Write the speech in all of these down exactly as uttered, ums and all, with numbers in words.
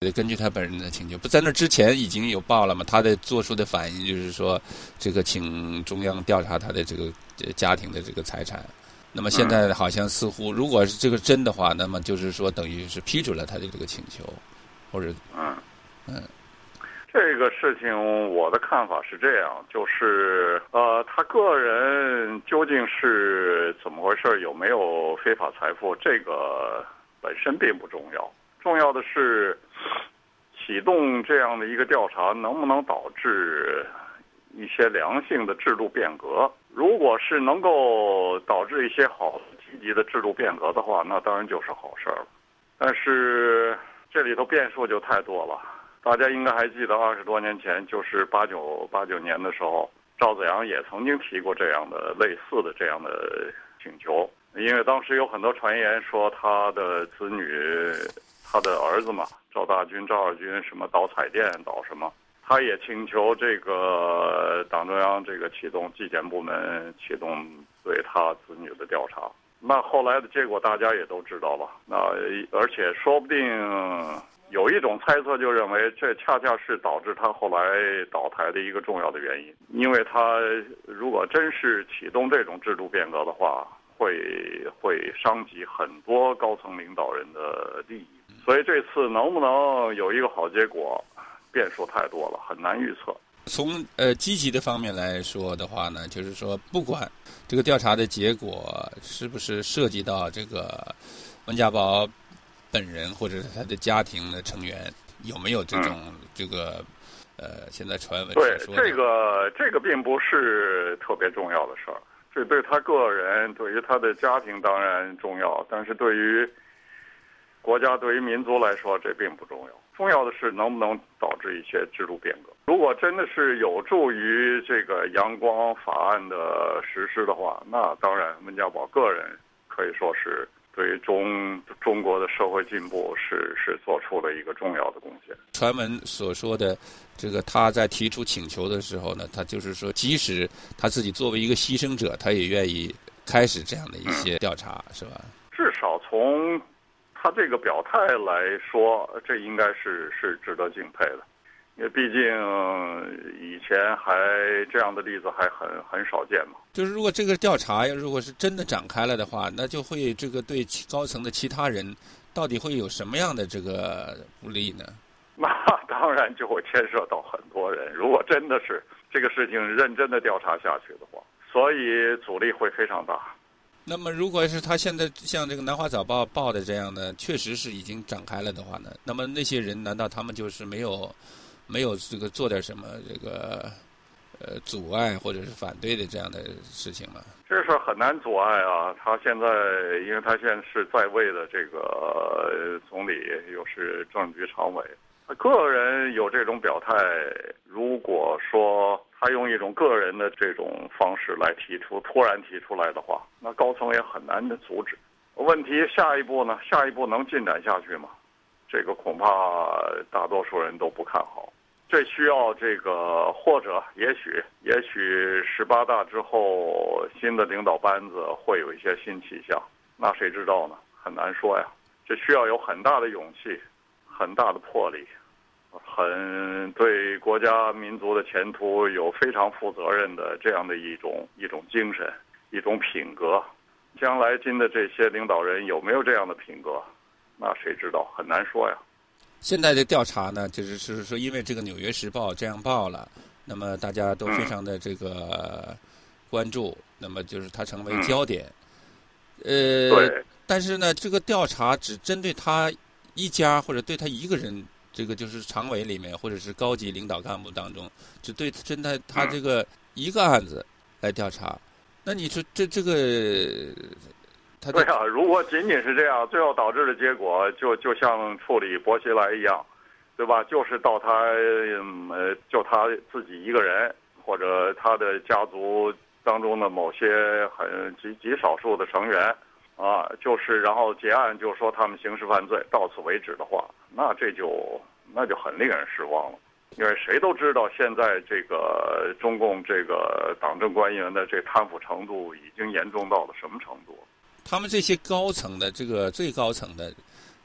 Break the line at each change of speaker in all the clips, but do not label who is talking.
根据他本人的请求，不在那之前已经有报了嘛？他的做出的反应就是说，这个请中央调查他的这个家庭的这个财产。那么现在好像似乎，如果是这个真的话，那么就是说等于是批准了他的这个请求，或者
嗯
嗯，
这个事情我的看法是这样，就是呃，他个人究竟是怎么回事，有没有非法财富，这个本身并不重要。重要的是，启动这样的一个调查能不能导致一些良性的制度变革？如果是能够导致一些好积极的制度变革的话，那当然就是好事了。但是这里头变数就太多了。大家应该还记得二十多年前，就是八九八九年的时候，赵紫阳也曾经提过这样的类似的这样的请求，因为当时有很多传言说他的子女。他的儿子嘛，赵大军、赵二军什么倒彩电、倒什么，他也请求这个党中央这个启动纪检部门启动对他子女的调查。那后来的结果大家也都知道了。那而且说不定有一种猜测就认为，这恰恰是导致他后来倒台的一个重要的原因，因为他如果真是启动这种制度变革的话，会会伤及很多高层领导人的利益。所以这次能不能有一个好结果，变数太多了，很难预测。
从呃积极的方面来说的话呢，就是说不管这个调查的结果是不是涉及到这个温家宝本人或者是他的家庭的成员，有没有这种、嗯、这个呃现在传闻
对
所说的
这个这个并不是特别重要的事儿，这对他个人对于他的家庭当然重要，但是对于国家对于民族来说，这并不重要。重要的是能不能导致一些制度变革。如果真的是有助于这个阳光法案的实施的话，那当然温家宝个人可以说是对于中中国的社会进步是是做出了一个重要的贡献。
传闻所说的这个他在提出请求的时候呢，他就是说，即使他自己作为一个牺牲者，他也愿意开始这样的一些调查，嗯、是吧？
至少从他这个表态来说，这应该是是值得敬佩的，因为毕竟以前还这样的例子还很很少见嘛。
就是如果这个调查如果是真的展开了的话，那就会这个对高层的其他人到底会有什么样的这个不利呢？
那当然就会牵涉到很多人。如果真的是这个事情认真的调查下去的话，所以阻力会非常大。
那么如果是他现在像这个南华早报报的这样的，确实是已经展开了的话呢，那么那些人难道他们就是没有没有这个做点什么这个呃阻碍或者是反对的这样的事情吗？
这事很难阻碍啊！他现在因为他现在是在位的这个总理，又是政治局常委，他个人有这种表态，如果说他用一种个人的这种方式来提出，突然提出来的话，那高层也很难的阻止。问题下一步呢？下一步能进展下去吗？这个恐怕大多数人都不看好。这需要这个，或者也许也许十八大之后，新的领导班子会有一些新气象，那谁知道呢？很难说呀。这需要有很大的勇气，很大的魄力。很对国家民族的前途有非常负责任的这样的一种一种精神，一种品格。将来新的这些领导人有没有这样的品格，那谁知道，很难说呀。
现在的调查呢，就是是说，因为这个《纽约时报》这样报了，那么大家都非常的这个关注，嗯、那么就是它成为焦点。嗯、呃，
对。
但是呢，这个调查只针对他一家或者对他一个人。这个就是常委里面或者是高级领导干部当中，只对针对他这个一个案子来调查。那你说这这个，他
对啊，如果仅仅是这样，最后导致的结果就就像处理薄熙来一样，对吧？就是到他呃，就他自己一个人或者他的家族当中的某些很极极少数的成员啊，就是然后结案就说他们刑事犯罪，到此为止的话。那这就那就很令人失望了，因为谁都知道现在这个中共这个党政官员的这贪腐程度已经严重到了什么程度。
他们这些高层的这个最高层的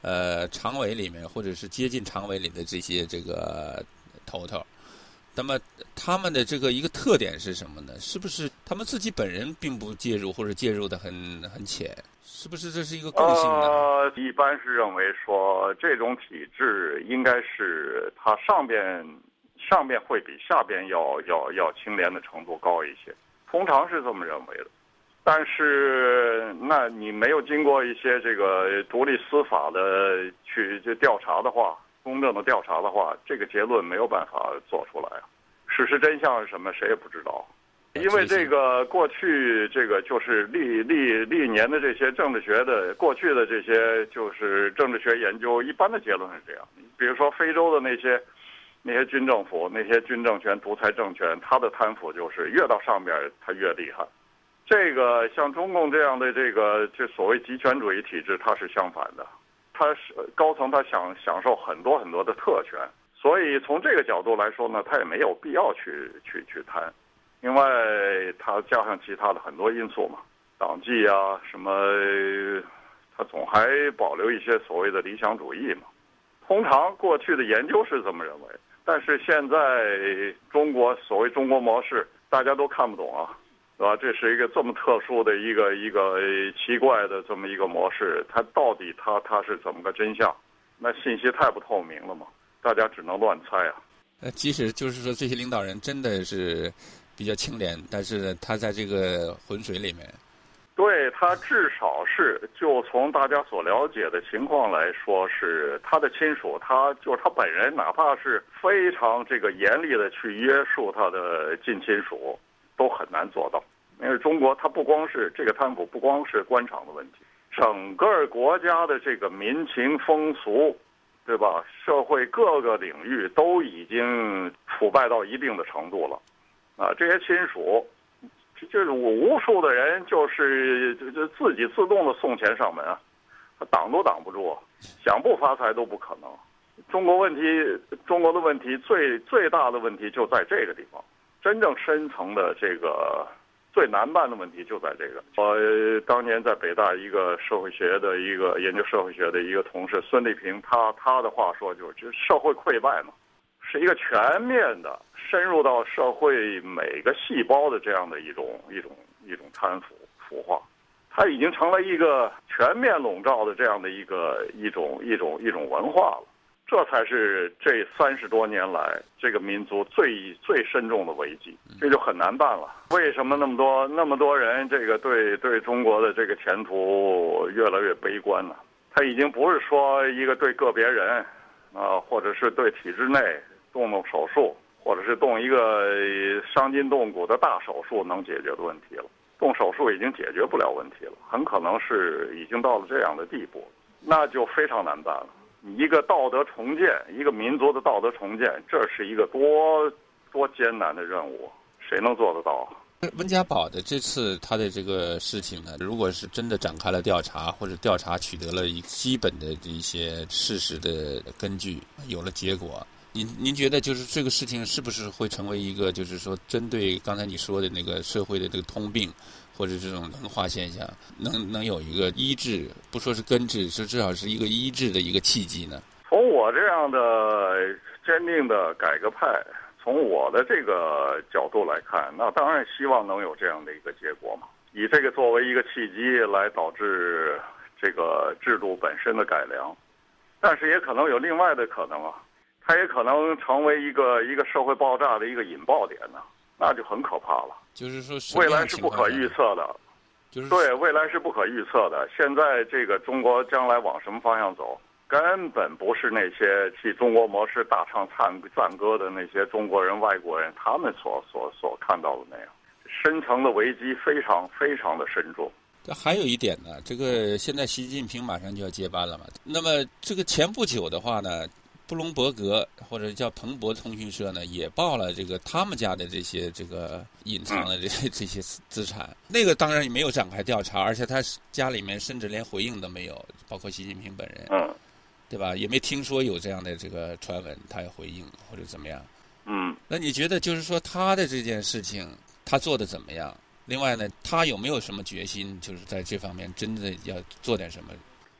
呃常委里面或者是接近常委里的这些这个头头。那么他们的这个一个特点是什么呢？是不是他们自己本人并不介入，或者介入的很很浅？是不是这是一个共性的？
呃，一般是认为说这种体制应该是它上边上边会比下边要要要清廉的程度高一些，通常是这么认为的。但是那你没有经过一些这个独立司法的去就调查的话，公正的调查的话，这个结论没有办法做出来啊。事实真相是什么，谁也不知道。因为这个过去这个就是历历历年的这些政治学的过去的这些就是政治学研究，一般的结论是这样。比如说非洲的那些那些军政府、那些军政权、独裁政权，他的贪腐就是越到上边他越厉害。这个像中共这样的这个这所谓极权主义体制，它是相反的。他是高层，他想享受很多很多的特权，所以从这个角度来说呢，他也没有必要去去去贪，因为他加上其他的很多因素嘛，党纪啊什么，他总还保留一些所谓的理想主义嘛。通常过去的研究是这么认为，但是现在中国所谓中国模式，大家都看不懂啊。对吧？这是一个这么特殊的一个一个奇怪的这么一个模式，它到底它它是怎么个真相？那信息太不透明了嘛，大家只能乱猜啊。
呃，即使就是说这些领导人真的是比较清廉，但是他在这个浑水里面，
对他至少是就从大家所了解的情况来说，是他的亲属，他就是他本人，哪怕是非常这个严厉的去约束他的近亲属，都很难做到。因为中国它不光是这个贪腐，不光是官场的问题，整个国家的这个民情风俗，对吧？社会各个领域都已经腐败到一定的程度了，啊，这些亲属，就是无数的人就是就就自己自动的送钱上门啊，他挡都挡不住，想不发财都不可能。中国问题，中国的问题最最大的问题就在这个地方。真正深层的这个最难办的问题就在这个。我当年在北大一个社会学的一个研究社会学的一个同事孙立平，他他的话说就是，社会溃败嘛，是一个全面的深入到社会每个细胞的这样的一种一种一种贪腐腐化，它已经成了一个全面笼罩的这样的一个一种一种一种文化了。这才是这三十多年来这个民族最最深重的危机，这就很难办了。为什么那么多那么多人这个对对中国的这个前途越来越悲观呢？他已经不是说一个对个别人啊，或者是对体制内动动手术，或者是动一个伤筋动骨的大手术能解决的问题了。动手术已经解决不了问题了，很可能是已经到了这样的地步，那就非常难办了。一个道德重建，一个民族的道德重建，这是一个多多艰难的任务，谁能做得到？
温家宝的这次他的这个事情呢，如果是真的展开了调查，或者调查取得了一基本的这一些事实的根据，有了结果，您您觉得就是这个事情是不是会成为一个就是说针对刚才你说的那个社会的这个通病？或者这种文化现象，能能有一个医治，不说是根治，是至少是一个医治的一个契机呢？
从我这样的坚定的改革派，从我的这个角度来看，那当然希望能有这样的一个结果嘛，以这个作为一个契机来导致这个制度本身的改良。但是也可能有另外的可能啊，它也可能成为一个一个社会爆炸的一个引爆点呢，那就很可怕了。
就是说
未来是不可预测的，
就是
对，未来是不可预测的。现在这个中国将来往什么方向走，根本不是那些替中国模式大唱赞赞歌的那些中国人、外国人他们所所所看到的那样。深层的危机非常非常的深重。
还有一点呢，这个现在习近平马上就要接班了嘛，那么这个前不久的话呢，布隆伯格或者叫彭博通讯社呢，也报了这个他们家的这些这个隐藏的这些、嗯、这些资产。那个当然也没有展开调查，而且他家里面甚至连回应都没有，包括习近平本人，
嗯，
对吧？也没听说有这样的这个传闻，他要回应或者怎么样。
嗯，
那你觉得就是说他的这件事情，他做的怎么样？另外呢，他有没有什么决心，就是在这方面真的要做点什么？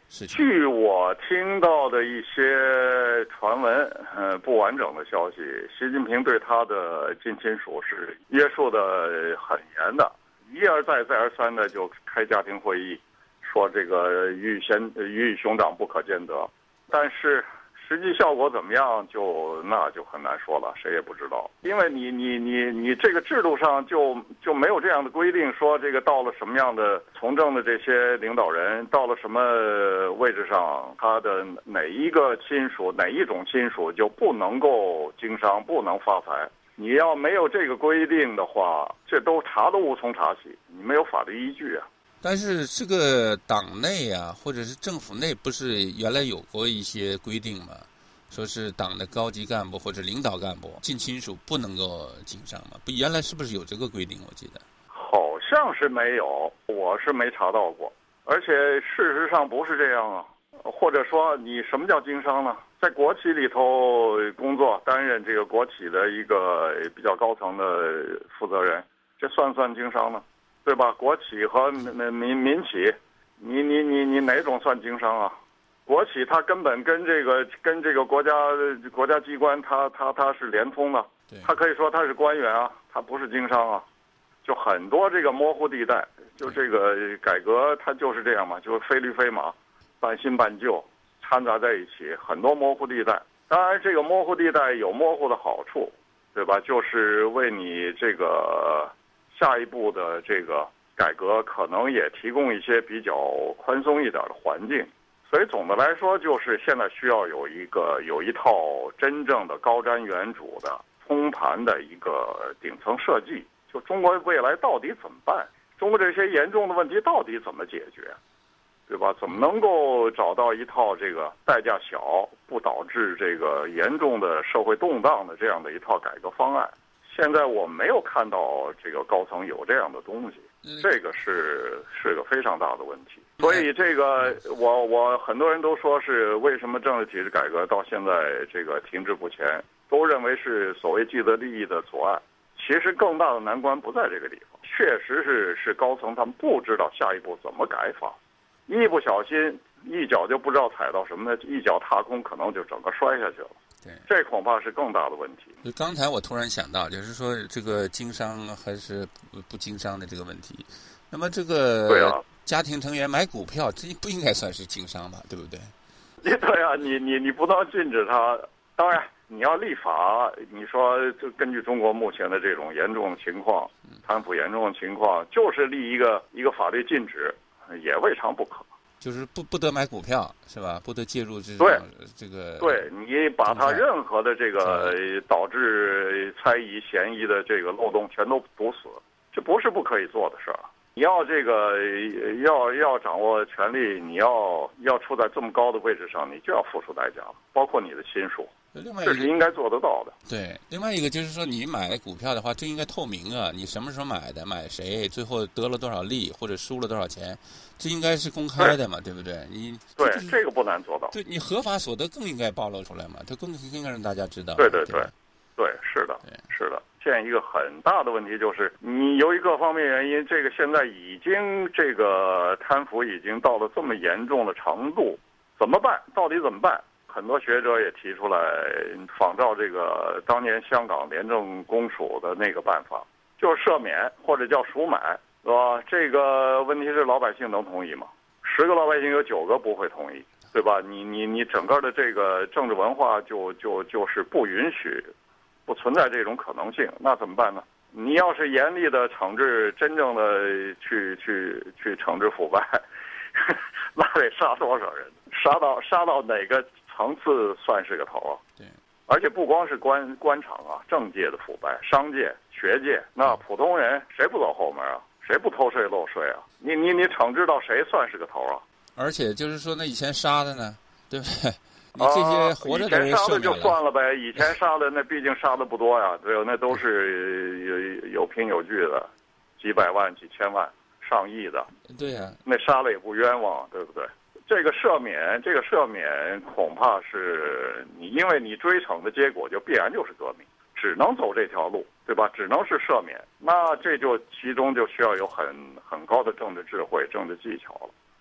事情？
据我听到的一些传闻，呃，不完整的消息，习近平对他的近亲属是约束的很严的，一而再再而三的就开家庭会议，说这个鱼与先鱼与熊掌不可兼得，但是实际效果怎么样就那就很难说了，谁也不知道，因为你你你你这个制度上就就没有这样的规定，说这个到了什么样的从政的这些领导人，到了什么位置上，他的哪一个亲属哪一种亲属就不能够经商，不能发财。你要没有这个规定的话，这都查都无从查起，你没有法律依据啊。
但是这个党内啊，或者是政府内，不是原来有过一些规定吗？说是党的高级干部或者领导干部近亲属不能够经商吗？不，原来是不是有这个规定？我记得
好像是没有，我是没查到过。而且事实上不是这样啊，或者说你什么叫经商呢？在国企里头工作，担任这个国企的一个比较高层的负责人，这算不算经商呢？对吧？国企和民民民企，你你你你哪种算经商啊？国企它根本跟这个跟这个国家国家机关它它它是连通的，它可以说它是官员啊，它不是经商啊，就很多这个模糊地带，就这个改革它就是这样嘛，就是非驴非马，半新半旧掺杂在一起，很多模糊地带。当然这个模糊地带有模糊的好处，对吧？就是为你这个下一步的这个改革可能也提供一些比较宽松一点的环境。所以总的来说，就是现在需要有一个有一套真正的高瞻远瞩的通盘的一个顶层设计，就中国未来到底怎么办？中国这些严重的问题到底怎么解决？对吧？怎么能够找到一套这个代价小、不导致这个严重的社会动荡的这样的一套改革方案？现在我没有看到这个高层有这样的东西，这个是是个非常大的问题。所以这个我我很多人都说是为什么政治体制改革到现在这个停滞不前，都认为是所谓既得利益的阻碍。其实更大的难关不在这个地方，确实是是高层他们不知道下一步怎么改法，一不小心一脚就不知道踩到什么呢，一脚踏空，可能就整个摔下去了。
对，
这恐怕是更大的问题。
就刚才我突然想到，就是说这个经商还是不不经商的这个问题。那么这个
对啊，
家庭成员买股票，这不应该算是经商吧？对不对？
对啊，你你你不能禁止他。当然，你要立法，你说就根据中国目前的这种严重的情况，贪腐严重的情况，就是立一个一个法律禁止，也未尝不可。
就是不不得买股票是吧？不得介入这种这个。
对，你把它任何的这个导致猜疑嫌疑的这个漏洞全都堵死，这不是不可以做的事儿。你要这个要要掌握权力，你要要处在这么高的位置上，你就要付出代价了，包括你的亲属。这是应该做得到的。
对，另外一个就是说，你买股票的话，这应该透明啊！你什么时候买的，买谁，最后得了多少利或者输了多少钱，这应该是公开的嘛， 对, 对不对？你
对这, 这个不难做到。
对，你合法所得更应该暴露出来嘛，它更应该让大家知道。
对对对，对，是的，是的。现在一个很大的问题就是，你由于各方面原因，这个现在已经这个贪腐已经到了这么严重的程度，怎么办？到底怎么办？很多学者也提出来仿照这个当年香港廉政公署的那个办法，就是赦免或者叫赎买，是吧？这个问题是老百姓能同意吗？十个老百姓有九个不会同意，对吧？你你你整个的这个政治文化就就就是不允许，不存在这种可能性，那怎么办呢？你要是严厉的惩治，真正的去去去惩治腐败，那得杀多少人？杀到杀到哪个层次算是个头啊？
对，
而且不光是官官场啊，政界的腐败，商界、学界，那普通人谁不走后门啊？谁不偷税漏税啊？你你你惩治到谁算是个头啊？
而且就是说，那以前杀的呢，对不对？你这些活着的人
以前杀的就算了呗，以前杀的那毕竟杀的不多呀，对吧？那都是有有凭有据的，几百万、几千万、上亿的。
对呀、啊，
那杀了也不冤枉，对不对？这个赦免，这个赦免恐怕是你，因为你追惩的结果就必然就是革命，只能走这条路，对吧？只能是赦免，那这就其中就需要有很很高的政治智慧、政治技巧了。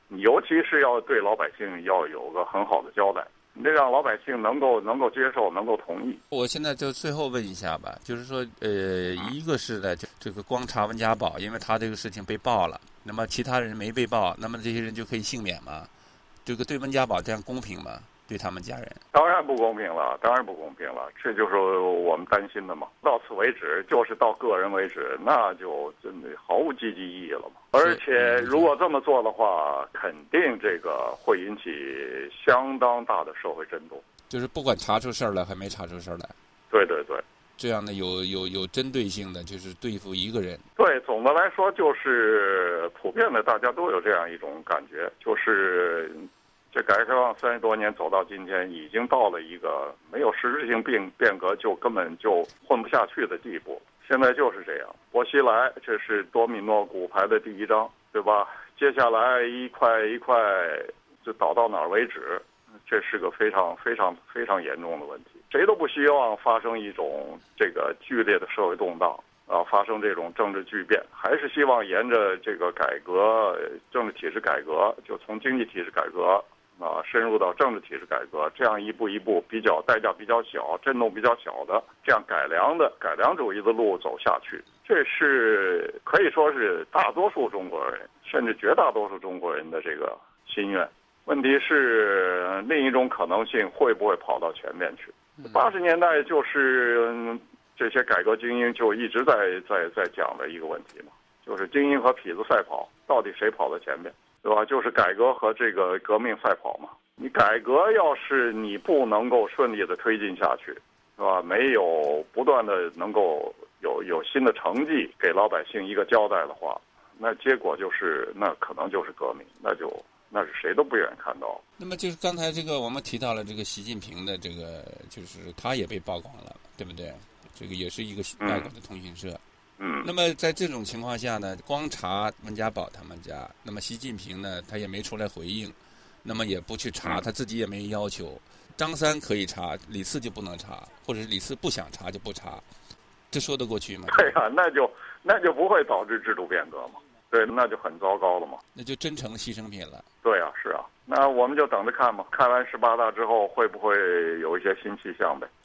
尤其是要对老百姓要有个很好的交代，你得让老百姓能够能够接受，能够同意。
我现在就最后问一下吧，就是说，呃，一个是呢，就这个光查温家宝，因为他这个事情被爆了，那么其他人没被爆，那么这些人就可以幸免吗？这个对温家宝这样公平吗？对他们家人？
当然不公平了，当然不公平了，这就是我们担心的嘛。到此为止，就是到个人为止，那就真的毫无积极意义了嘛。而且如果这么做的话，肯定这个会引起相当大的社会震动。
就是不管查出事儿来还没查出事儿来。
对对对。
这样的有有有针对性的，就是对付一个人。
对，总的来说就是普遍的，大家都有这样一种感觉，就是这改革开放三十多年走到今天，已经到了一个没有实质性变变革就根本就混不下去的地步。现在就是这样，薄熙来这是多米诺骨牌的第一章，对吧？接下来一块一块就倒到哪儿为止，这是个非常非常非常严重的问题。谁都不希望发生一种这个剧烈的社会动荡啊，发生这种政治巨变，还是希望沿着这个改革、政治体制改革，就从经济体制改革啊深入到政治体制改革，这样一步一步比较代价比较小、震动比较小的这样改良的改良主义的路走下去，这是可以说是大多数中国人，甚至绝大多数中国人的这个心愿。问题是另一种可能性会不会跑到前面去？八十年代就是这些改革精英就一直在在在讲的一个问题嘛，就是精英和痞子赛跑，到底谁跑到前面，对吧？就是改革和这个革命赛跑嘛。你改革要是你不能够顺利的推进下去，是吧？没有不断的能够有有新的成绩给老百姓一个交代的话，那结果就是那可能就是革命，那就。那是谁都不愿意看到。
那么就是刚才这个我们提到了这个习近平的这个，就是他也被曝光了，对不对？这个也是一个外国的通讯社。
嗯。
那么在这种情况下呢，光查温家宝他们家，那么习近平呢，他也没出来回应，那么也不去查，他自己也没要求。张三可以查，李四就不能查，或者是李四不想查就不查，这说得过去吗？
对呀、啊，那就那就不会导致制度变革嘛。对，那就很糟糕了嘛。
那就真成牺牲品了。
对啊，是啊，那我们就等着看吧。看完十八大之后，会不会有一些新气象呗？